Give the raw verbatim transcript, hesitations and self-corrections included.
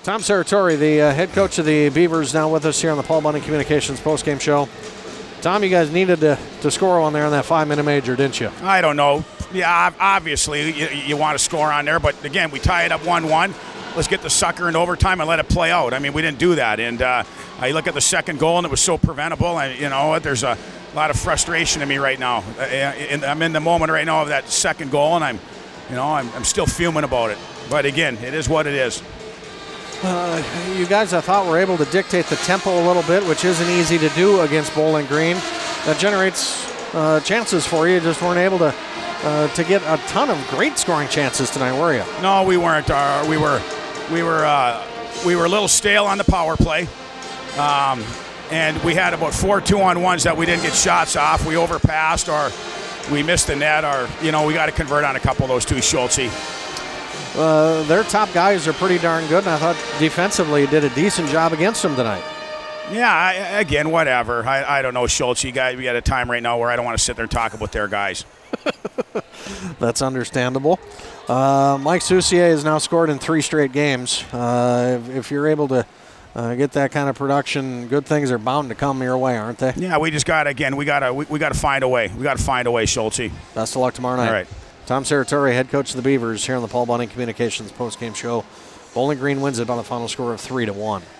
Tom Serratori, the uh, head coach of the Beavers, now with us here on the Paul Bunning Communications postgame show. Tom, you guys needed to, to score one there in that five-minute major, didn't you? I don't know. Yeah, obviously you, you want to score on there, but again, we tie it up one one. Let's get the sucker in overtime and let it play out. I mean, we didn't do that. And uh, I look at the second goal, and it was so preventable. And you know what? There's a lot of frustration in me right now. And I'm in the moment right now of that second goal, and I'm, you know, I'm, I'm still fuming about it. But again, it is what it is. Uh, you guys, I thought, were able to dictate the tempo a little bit, which isn't easy to do against Bowling Green. That generates uh, chances for you. Just weren't able to uh, to get a ton of great scoring chances tonight, were you? No, we weren't. Uh, we were. We were uh, we were a little stale on the power play, um, and we had about four two-on-ones that we didn't get shots off. We overpassed, or we missed the net, or you know we got to convert on a couple of those two, Schultz. Uh, their top guys are pretty darn good, and I thought defensively you did a decent job against them tonight. Yeah, I, again, whatever. I, I don't know, Schultz. You guys, we got a time right now where I don't want to sit there and talk about their guys. That's understandable. Uh, Mike Soucier has now scored in three straight games. Uh, if, if you're able to uh, get that kind of production, good things are bound to come your way, aren't they? Yeah, we just got again. We got to we, we got to find a way. We got to find a way, Schultz. Best of luck tomorrow night. All right. Tom Serratori, head coach of the Beavers, here on the Paul Bunning Communications postgame show. Bowling Green wins it by the final score of three to one.